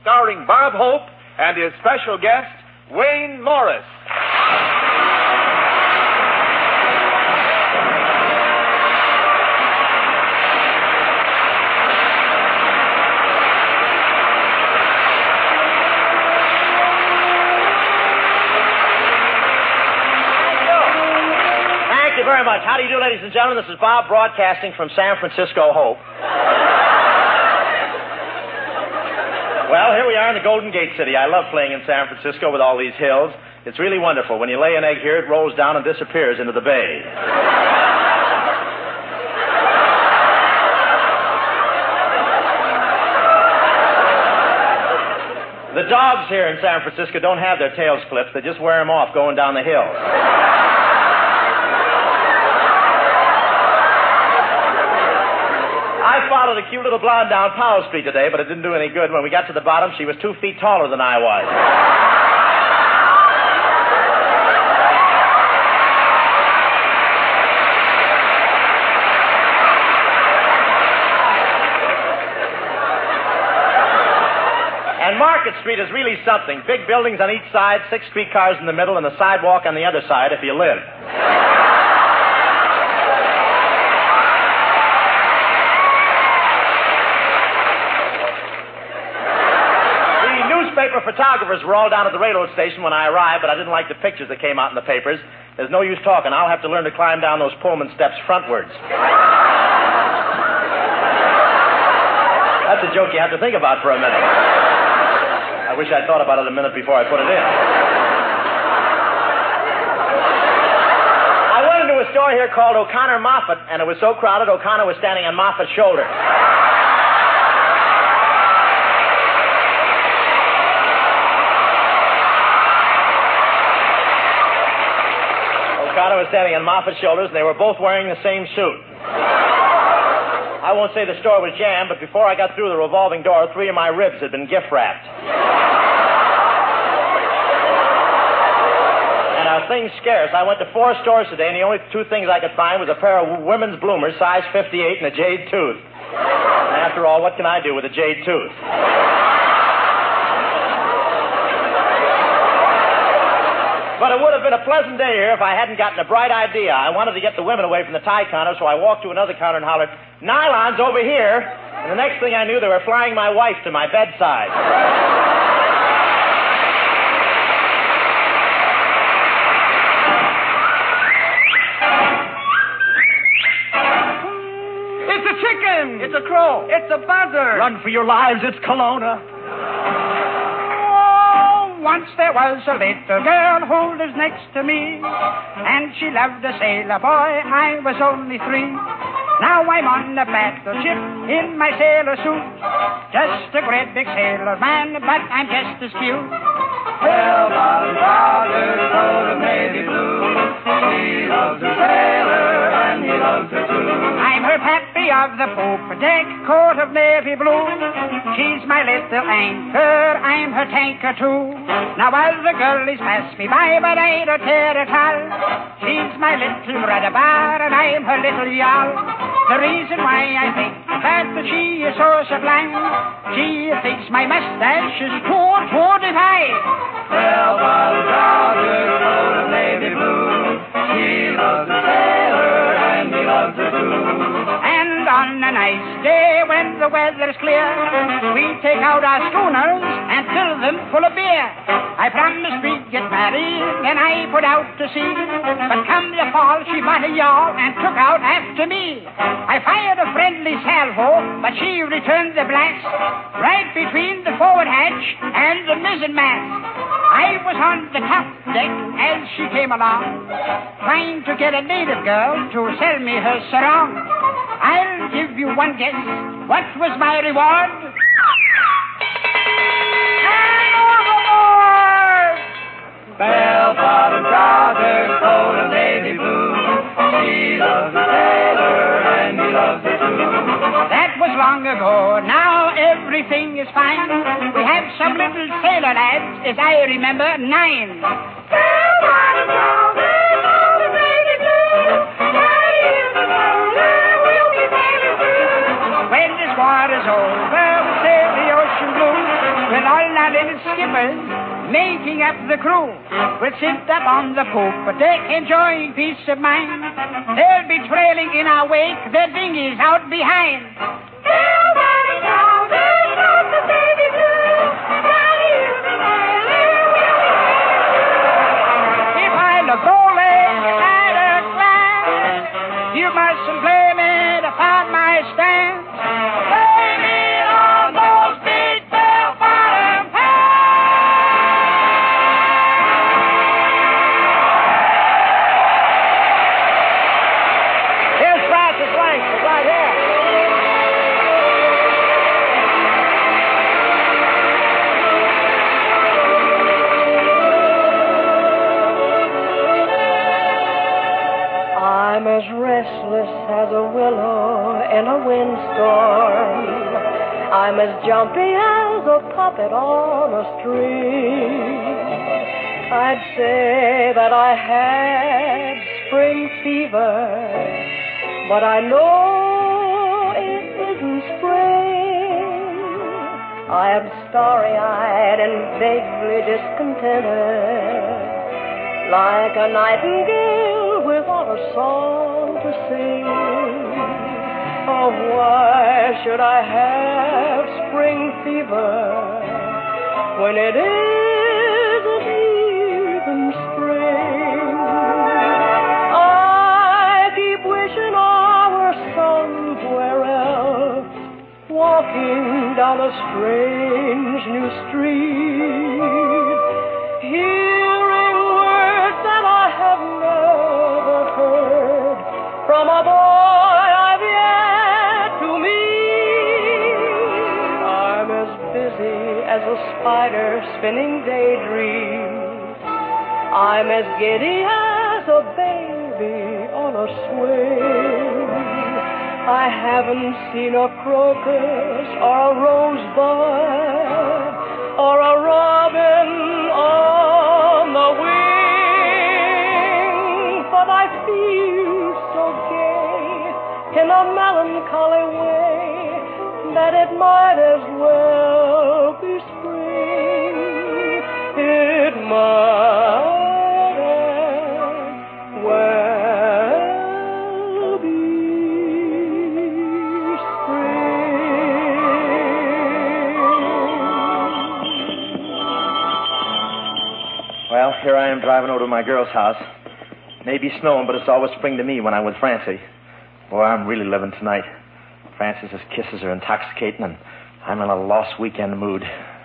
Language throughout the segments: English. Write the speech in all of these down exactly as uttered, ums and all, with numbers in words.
starring Bob Hope and his special guest, Wayne Morris. Thank you very much. How do you do, ladies and gentlemen? This is Bob broadcasting from San Francisco Hope. Well, here we are in the Golden Gate City. I love playing in San Francisco with all these hills. It's really wonderful. When you lay an egg here, it rolls down and disappears into the bay. The dogs here in San Francisco don't have their tails clipped. They just wear them off going down the hills. I followed a cute little blonde down Powell Street today, but it didn't do any good. When we got to the bottom, she was two feet taller than I was. And Market Street is really something. Big buildings on each side, six streetcars in the middle, and a sidewalk on the other side if you live. Newspaper photographers were all down at the railroad station when I arrived, but I didn't like the pictures that came out in the papers. There's no use talking. I'll have to learn to climb down those Pullman steps frontwards. That's a joke you have to think about for a minute. I wish I'd thought about it a minute before I put it in. I went into a store here called O'Connor Moffat, and it was so crowded, O'Connor was standing on Moffat's shoulder. O'Connor was standing on Moffat's shoulders, and they were both wearing the same suit. I won't say the store was jammed, but before I got through the revolving door, three of my ribs had been gift wrapped. And our things scarce. I went to four stores today, and the only two things I could find was a pair of women's bloomers, size fifty-eight, and a jade tooth. And after all, what can I do with a jade tooth? But it would have been a pleasant day here if I hadn't gotten a bright idea. I wanted to get the women away from the tie counter, so I walked to another counter and hollered, "Nylon's over here." And the next thing I knew, they were flying my wife to my bedside. It's a chicken! It's a crow! It's a buzzard! Run for your lives, it's Kelowna. Once there was a little girl who lives next to me, and she loved a sailor boy. I was only three. Now I'm on a battleship in my sailor suit, just a great big sailor man, but I'm just as cute. Well, my father's coat of navy blue. He loves a sailor and he loves her too. I'm her pappy of the poop deck, coat of navy blue. She's my little anchor, I'm her tanker too. Now other girlies pass me by, but I don't care at all. She's my little rudder bar, and I'm her little yawl. The reason why I think that she is so sublime, she thinks my mustache is too, too divine. Well, my daughter's coat of navy blue. She loves a sailor and he loves her too. And on a nice day when the weather's clear, we take out our schooners and fill them full of beer. I promised we'd get married, and I put out to sea. But come the fall, she bought a yawl and took out after me. I fired a friendly salvo, but she returned the blast right between the forward hatch and the mizzen mast. I was on the top deck as she came along, trying to get a native girl to sell me her sarong. I'll give you one guess. What was my reward? And overboard! Bell-bottom trousers, coat of navy blue. She loves a sailor and he loves her too. That was long ago. Now everything is fine. We have some little sailor lads, as I remember, nine. Bell-bottom trousers, coat of navy blue. When this war is over, we'll sail the ocean blue. We'll all skippers making up the crew will sit up on the poop deck enjoying peace of mind. They'll be trailing in our wake, their dinghies out behind. If I look bowling at a glance, you mustn't blame it upon my stance. Blame it on those big bell-bottom pants. Here's Francis Langford right here. I'm as restless as a willow in a windstorm. I'm as jumpy as a puppet on a string. I'd say that I had spring fever, but I know it isn't spring. I am starry-eyed and vaguely discontented, like a nightingale without a song to sing. Oh, why should I have spring fever when it isn't even spring? I keep wishing I were somewhere else, walking down a strange new street, hearing words that I have never heard from a boy I've yet to meet. I'm as busy as a spider spinning daydreams. I'm as giddy as a baby on a swing. I haven't seen a crocus or a rosebud or a robin on the wing, but I feel so gay in a melancholy way that it might as well be spring. It might as well be Well, here I am driving over to my girl's house. Maybe snowing, but it's always spring to me when I'm with Francie. Boy, I'm really living tonight. Francis's kisses are intoxicating, and I'm in a lost weekend mood.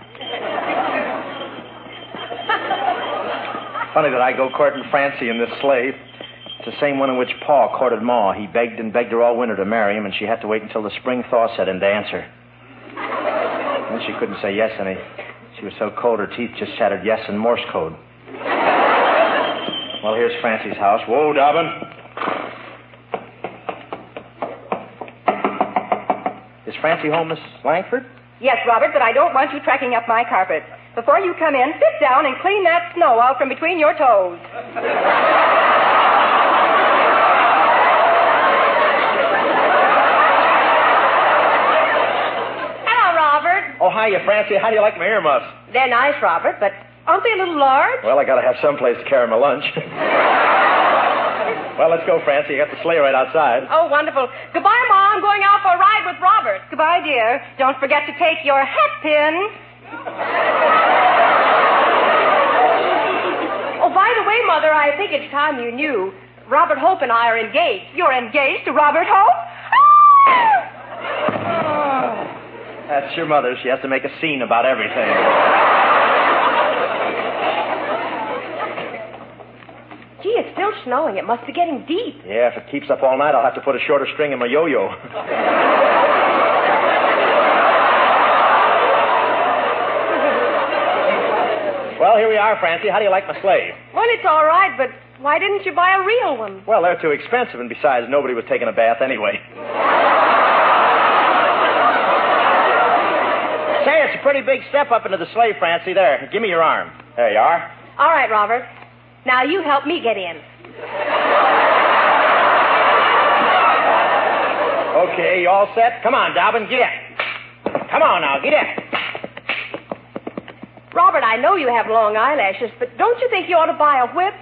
Funny that I go courting Francie in this sleigh. It's the same one in which Pa courted Ma. He begged and begged her all winter to marry him, and she had to wait until the spring thaw set in to answer. And she couldn't say yes any. She was so cold her teeth just chattered yes in Morse code. Well, here's Francie's house. Whoa, Dobbin. Is Francie home, Miss Langford? Yes, Robert, but I don't want you tracking up my carpet. Before you come in, sit down and clean that snow out from between your toes. Hello, Robert. Oh, hiya, Francie. How do you like my earmuffs? They're nice, Robert, but aren't they a little large? Well, I gotta have some place to carry my lunch. Well, let's go, Francie. You got the sleigh right outside. Oh, wonderful. Goodbye, Ma. I'm going out for a ride with Robert. Goodbye, dear. Don't forget to take your hat pin. Oh, by the way, Mother, I think it's time you knew. Robert Hope and I are engaged. You're engaged to Robert Hope? Oh, that's your mother. She has to make a scene about everything. Gee, it's still snowing. It must be getting deep. Yeah, if it keeps up all night, I'll have to put a shorter string in my yo-yo. Well, here we are, Francie. How do you like my sleigh? Well, it's all right, but why didn't you buy a real one? Well, they're too expensive, and besides, nobody was taking a bath anyway. Say, it's a pretty big step up into the sleigh, Francie. There, give me your arm. There you are. All right, Robert. Now you help me get in. Okay, you all set? Come on, Dobbin, get in. Come on now, get in. Robert, I know you have long eyelashes, but don't you think you ought to buy a whip?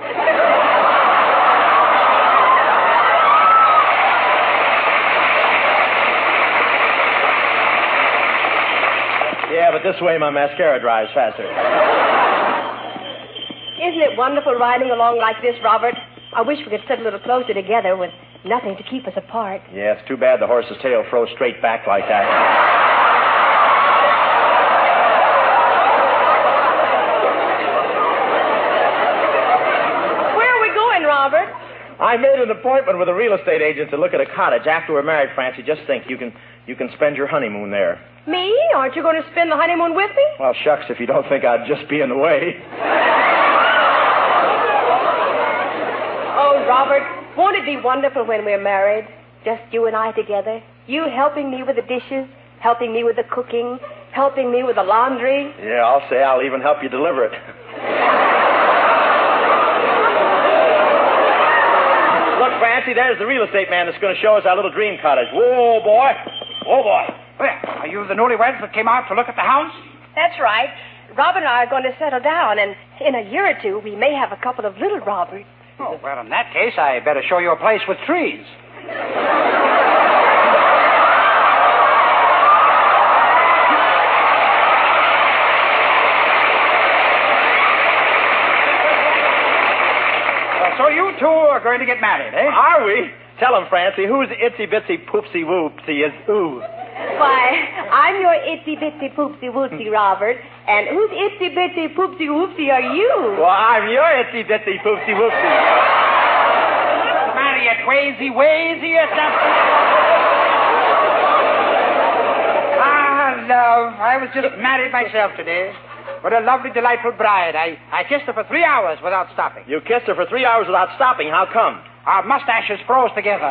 Yeah, but this way my mascara dries faster. Isn't it wonderful riding along like this, Robert? I wish we could sit a little closer together with nothing to keep us apart. Yeah, it's too bad the horse's tail froze straight back like that. Where are we going, Robert? I made an appointment with a real estate agent to look at a cottage after we're married, Francie. Just think, you can you can spend your honeymoon there. Me? Aren't you going to spend the honeymoon with me? Well, shucks, if you don't think I'd just be in the way. Oh, Robert, won't it be wonderful when we're married? Just you and I together. You helping me with the dishes, helping me with the cooking, helping me with the laundry. Yeah, I'll say I'll even help you deliver it. Look, Francie, there's the real estate man that's going to show us our little dream cottage. Whoa, boy. Whoa, boy. Well, are you the newlyweds that came out to look at the house? That's right. Robert and I are going to settle down, and in a year or two, we may have a couple of little Roberts. Oh, well, in that case, I better show you a place with trees. Well, so you two are going to get married, eh? Are we? Tell him, Francie, whose itsy-bitsy poopsy whoopsy is ooh? Why, I'm your itsy-bitsy poopsy wootsy, Robert, and whose itsy-bitsy poopsy whoopsy are you? Well, I'm your itsy-bitsy poopsy whoopsy. Marry it, wazy, wazy, or something. Ah, love, I was just married myself today. What a lovely, delightful bride. I, I kissed her for three hours without stopping. You kissed her for three hours without stopping. How come? Our mustaches froze together.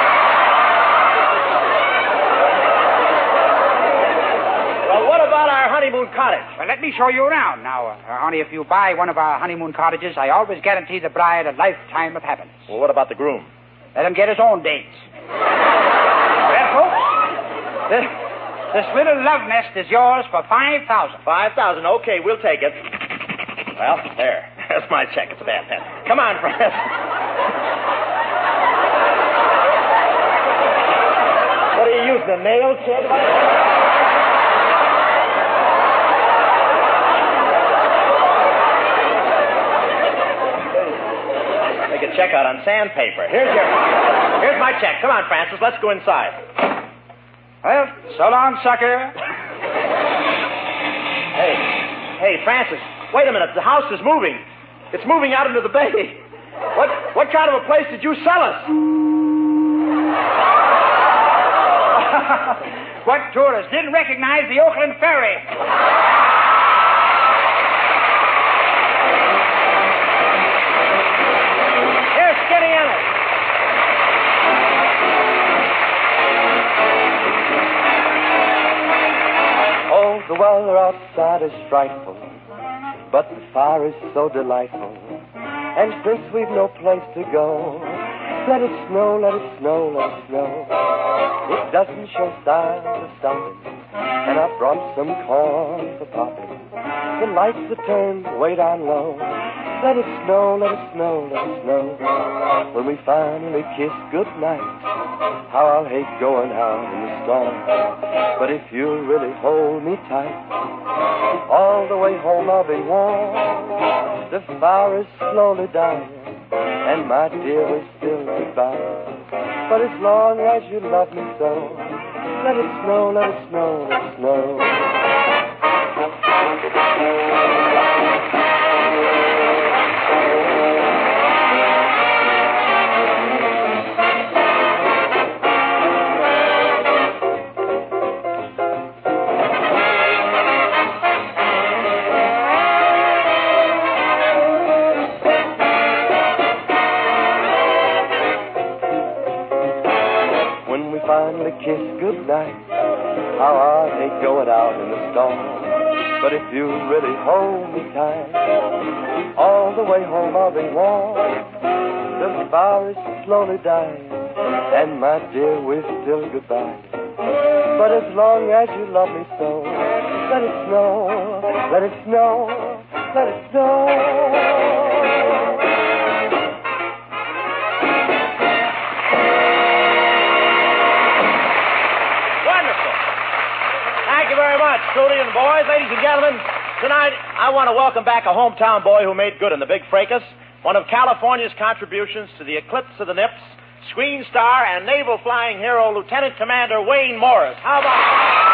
Well, what about our honeymoon cottage? Well, let me show you around. Now, uh, honey, if you buy one of our honeymoon cottages, I always guarantee the bride a lifetime of happiness. Well, what about the groom? Let him get his own dates. Well, folks, this, this little love nest is yours for five thousand. Five thousand. Okay, we'll take it. Well, there. That's my check. It's a bad pen. Come on, friends. What are you using, a nail, kid? Make a check out on sandpaper. Here's your... Here's my check. Come on, Francis. Let's go inside. Well, so long, sucker. Hey, hey, Francis, wait a minute. The house is moving. It's moving out into the bay. What, what kind of a place did you sell us? What tourist didn't recognize the Oakland Ferry? Here, skinny in it. Oh, the weather outside is frightful, but the fire is so delightful. And since we've no place to go, let it snow, let it snow, let it snow. It doesn't show signs of stopping, and I brought some corn for popping. The lights are turned way down low. Let it snow, let it snow, let it snow. When we finally kiss goodnight, how I'll hate going out in the storm. But if you'll really hold me tight, all the way home I'll be warm. The fire is slowly dying, and my dear, we're still goodbye. But as long as you love me so, let it snow, let it snow, let it snow. Finally kiss goodnight, how I hate going out in the storm. But if you really hold me tight, all the way home I'll be warm. The fire is slowly dying, and my dear, we're still goodbye. But as long as you love me so, let let it snow, let it snow, let it snow. Wonderful. Thank you very much, Trudy and boys. Ladies and gentlemen, tonight I want to welcome back a hometown boy who made good in the big fracas, one of California's contributions to the eclipse of the Nips, screen star and naval flying hero, Lieutenant Commander Wayne Morris. How about that?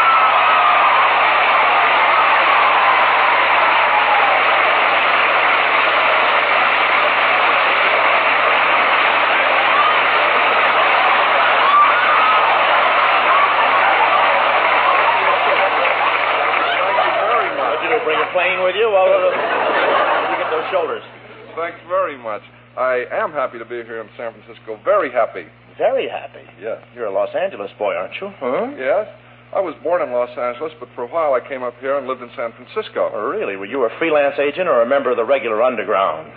Bring a plane with you? Well, uh, you get those shoulders. Thanks very much. I am happy to be here in San Francisco. Very happy. Very happy? Yes. You're a Los Angeles boy, aren't you? Huh? Yes. I was born in Los Angeles, but for a while I came up here and lived in San Francisco. Oh, really? Were you a freelance agent or a member of the regular underground?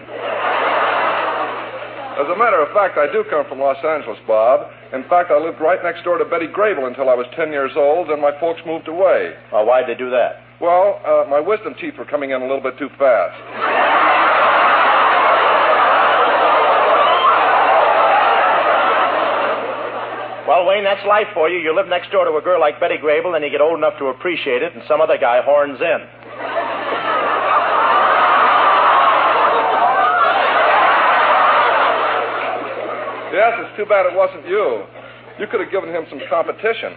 As a matter of fact, I do come from Los Angeles, Bob. In fact, I lived right next door to Betty Grable until I was ten years old, and my folks moved away. Well, why'd they do that? Well, uh, my wisdom teeth were coming in a little bit too fast. Well, Wayne, that's life for you. You live next door to a girl like Betty Grable, and you get old enough to appreciate it, and some other guy horns in. Yes, it's too bad it wasn't you. You could have given him some competition.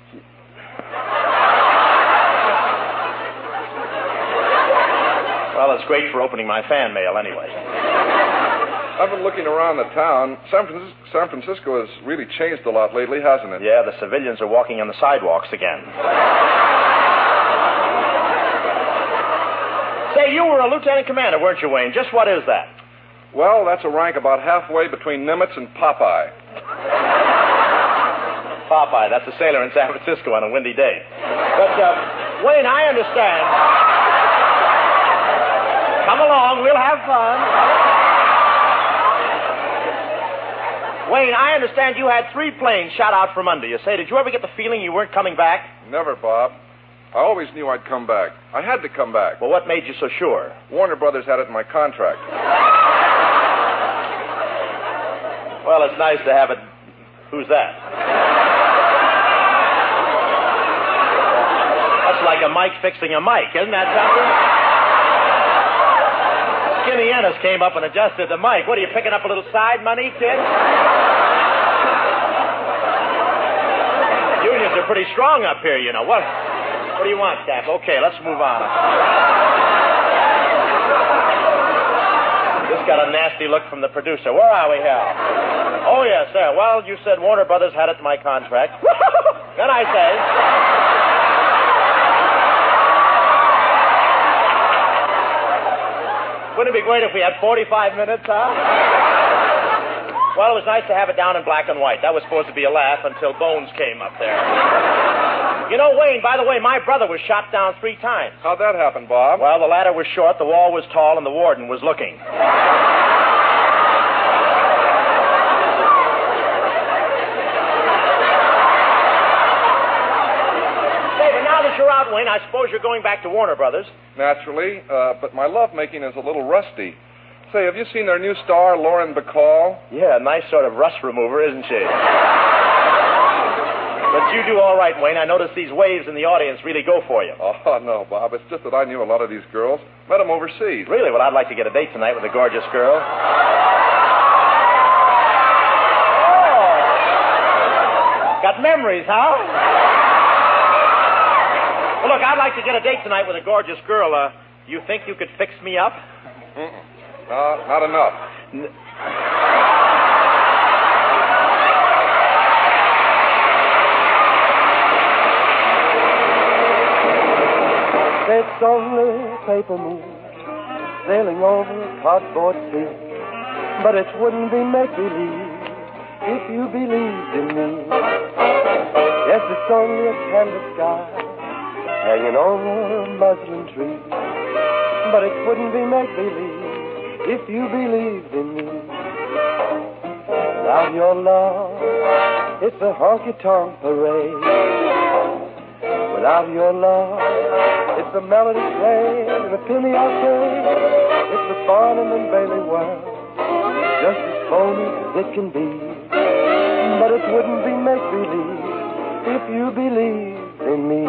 Well, it's great for opening my fan mail anyway. I've been looking around the town. San Francisco, San Francisco has really changed a lot lately, hasn't it? Yeah, the civilians are walking on the sidewalks again. Say, you were a lieutenant commander, weren't you, Wayne? Just what is that? Well, that's a rank about halfway between Nimitz and Popeye. Popeye, that's a sailor in San Francisco on a windy day. But, uh, Wayne, I understand. Come along, we'll have fun. Wayne, I understand you had three planes shot out from under you. Say, did you ever get the feeling you weren't coming back? Never, Bob. I always knew I'd come back. I had to come back. Well, what made you so sure? Warner Brothers had it in my contract. Well, it's nice to have it. Who's that? That's like a mic fixing a mic, isn't that something? Skinny Ennis came up and adjusted the mic. What, are you picking up a little side money, kid? Unions are pretty strong up here, you know. What, what do you want, Cap? Okay, let's move on. This got a nasty look from the producer. Where are we here? Oh, yes, sir. Well, you said Warner Brothers had it in my contract. Then I say... Wouldn't it be great if we had forty-five minutes, huh? Well, it was nice to have it down in black and white. That was supposed to be a laugh until Bones came up there. You know, Wayne, by the way, my brother was shot down three times. How'd that happen, Bob? Well, the ladder was short, the wall was tall, and the warden was looking. You're out, Wayne. I suppose you're going back to Warner Brothers. Naturally, uh, but my lovemaking is a little rusty. Say, have you seen their new star, Lauren Bacall? Yeah, nice sort of rust remover, isn't she? But you do all right, Wayne. I notice these waves in the audience really go for you. Oh, no, Bob. It's just that I knew a lot of these girls. Met them overseas. Really? Well, I'd like to get a date tonight with a gorgeous girl. Oh! Got memories, huh? Well, look, I'd like to get a date tonight with a gorgeous girl. Uh, you think you could fix me up? Mm-mm. No, not enough. N- It's only paper moon sailing over a cardboard sea, but it wouldn't be make-believe if you believed in me. Yes, it's only a canvas sky hanging over a muslin tree, but it wouldn't be make-believe if you believed in me. Without your love, it's a honky-tonk parade. Without your love, it's the melody played in a penny arcade. It's the Barnum and Bailey world, just as phony as it can be. But it wouldn't be make-believe if you believed in me.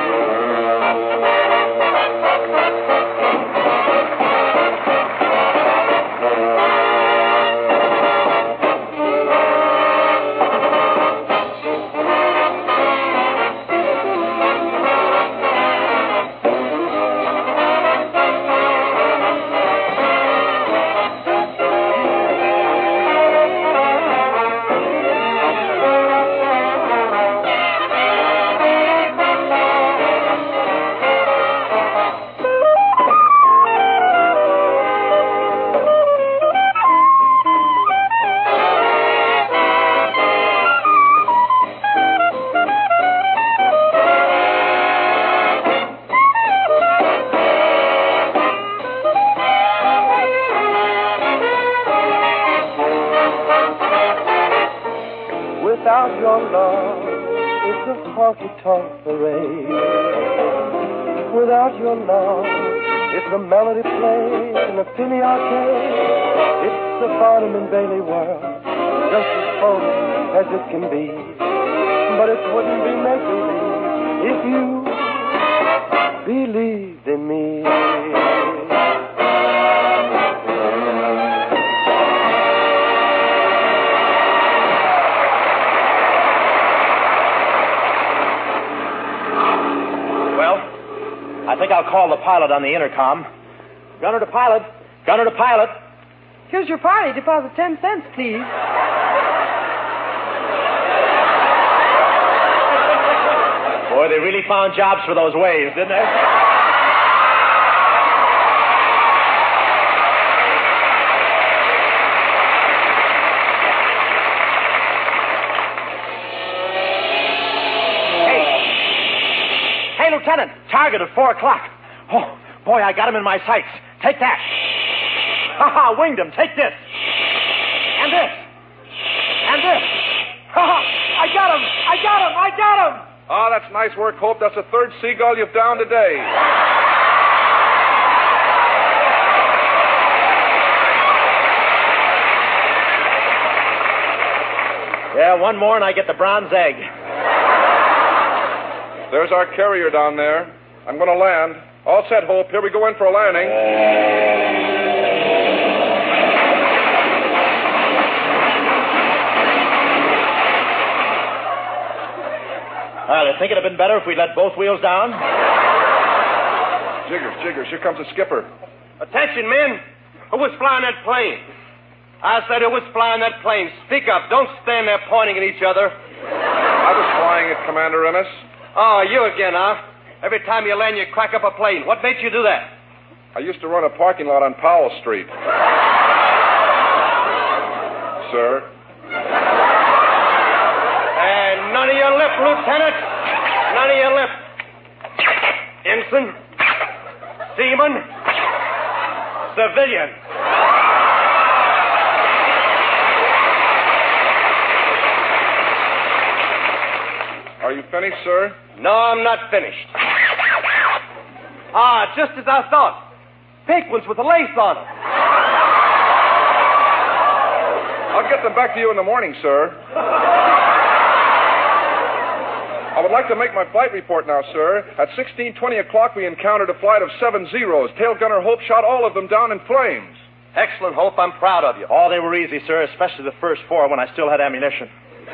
Without your love, it's a honky-tonk parade. Without your love, it's a melody played in a penny arcade. It's the Barnum and Bailey world, just as phony as it can be. But it wouldn't be make-believe if you believed in me. I think I'll call the pilot on the intercom. Gunner to pilot. Gunner to pilot. Here's your party. Deposit ten cents, please. Boy, they really found jobs for those waves, didn't they? Hey, Lieutenant, target at four o'clock. Oh, boy, I got him in my sights. Take that. Ha ha, winged him. Take this. And this. And this. Ha ha, I got him. I got him. I got him. Oh, that's nice work, Hope. That's the third seagull you've downed today. Yeah, one more and I get the bronze egg. There's our carrier down there. I'm going to land. All set, Hope. Here we go in for a landing. Well, I think it'd have been better if we let both wheels down. Jiggers, jiggers. Here comes the skipper. Attention, men. Who was flying that plane? I said who was flying that plane. Speak up. Don't stand there pointing at each other. I was flying it, Commander Ennis. Oh, you again, huh? Every time you land, you crack up a plane. What made you do that? I used to run a parking lot on Powell Street. Sir? And none of your lip, Lieutenant. None of your lip. Ensign. Seaman. Civilian. Are you finished, sir? No, I'm not finished. Ah, just as I thought. Pink ones with a lace on them. I'll get them back to you in the morning, sir. I would like to make my flight report now, sir. At sixteen twenty o'clock, we encountered a flight of seven Zeros. Tail gunner Hope shot all of them down in flames. Excellent, Hope. I'm proud of you. Oh, they were easy, sir, especially the first four when I still had ammunition.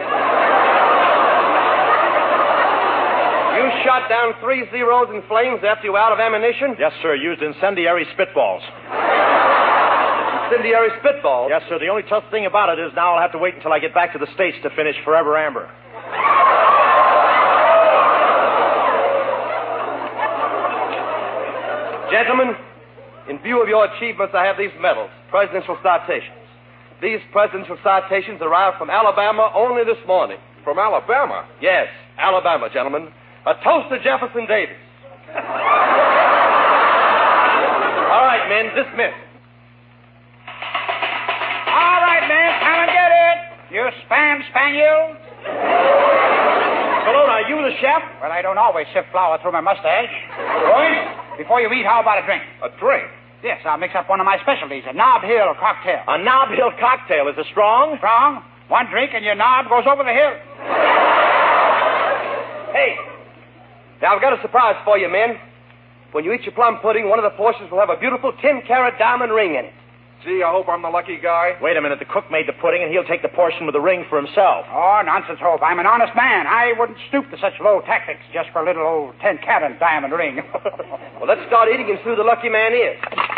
You shot down three Zeros in flames after you were out of ammunition? Yes, sir. Used incendiary spitballs. Incendiary spitballs? Yes, sir. The only tough thing about it is now I'll have to wait until I get back to the States to finish Forever Amber. Gentlemen, in view of your achievements, I have these medals, presidential citations. These presidential citations arrived from Alabama only this morning. From Alabama? Yes, Alabama, gentlemen. A toast to Jefferson Davis. All right, men, dismiss. All right, men, come and get it. You spam spaniels. Hello, are you the chef? Well, I don't always sift flour through my mustache. Boys, Before you eat, how about a drink? A drink? Yes, I'll mix up one of my specialties, a Knob Hill cocktail. A Knob Hill cocktail. Is it strong? Strong. One drink and your knob goes over the hill. Hey, now I've got a surprise for you, men. When you eat your plum pudding, one of the portions will have a beautiful ten-carat diamond ring in it. Gee, I hope I'm the lucky guy. Wait a minute. The cook made the pudding, and he'll take the portion with the ring for himself. Oh, nonsense, Hope. I'm an honest man. I wouldn't stoop to such low tactics just for a little old ten-carat diamond ring. Well, let's start eating and see who the lucky man is.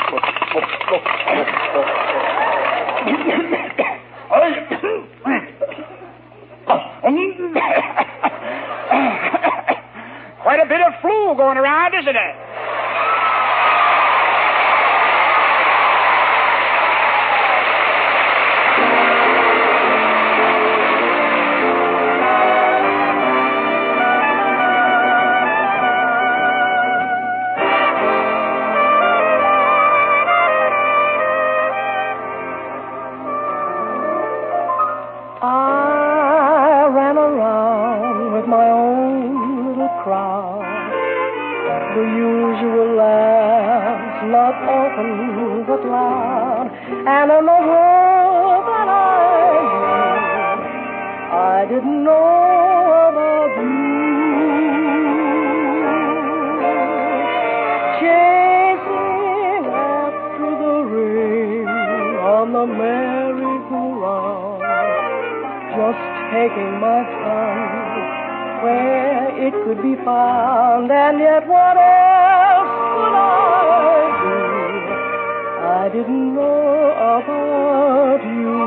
Quite a bit of flu going around, isn't it? I ran around with my own little crowd. The usual laughs, not often but loud. And in the world that I knew, I didn't know about you. Chasing after the rain on the merry-go-round, just taking my time where it could be found, and yet what else could I do? I didn't know about you.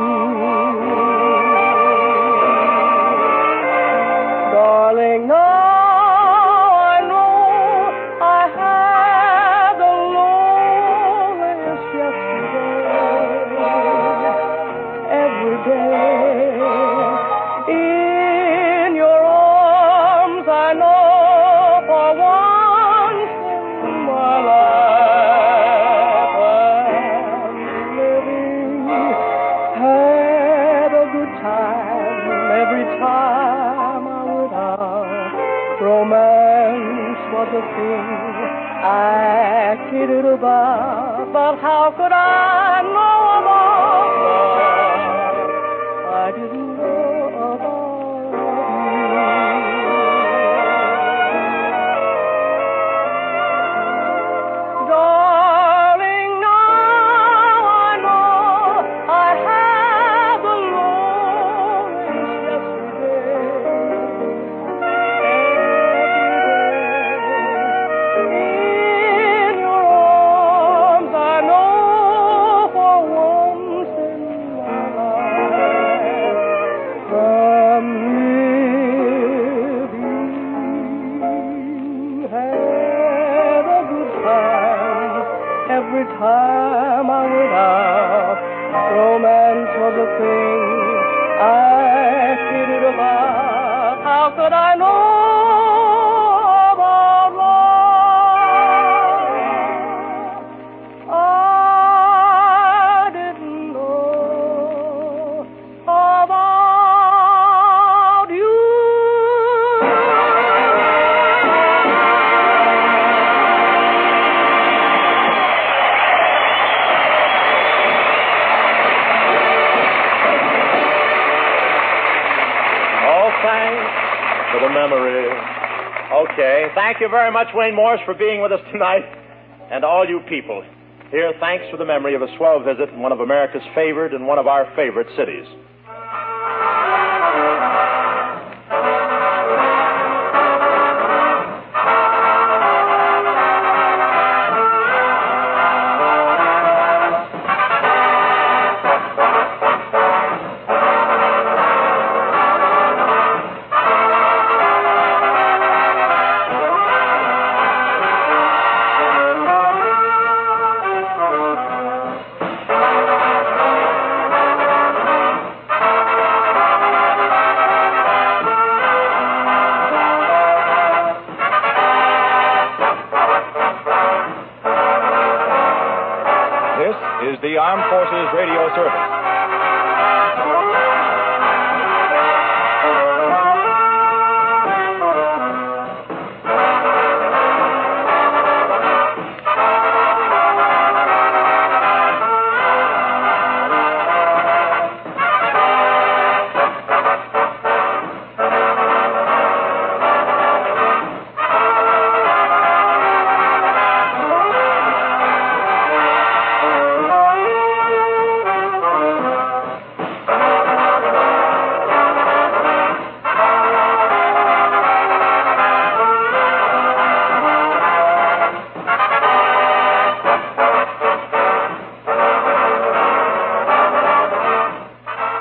Darling, now I know I had the loneliest yesterday. Every day in your arms, I know for once in my life I'm living. Had a good time every time I went out. Romance was a thing I kidded about, but how could I know about love? I didn't know about you. Darling, now I know I had the loneliest yesterday. In your arms, I know for once in my life I'm living. Had a good time every time I went out. Romance was a thing I kidded about. How could I know about love? I didn't know about you. Oh, thanks for the memory. Okay. Thank you very much, Wayne Morris, for being with us tonight. And all you people here, thanks for the memory of a swell visit in one of America's favored and one of our favorite cities. This is the Armed Forces Radio Service.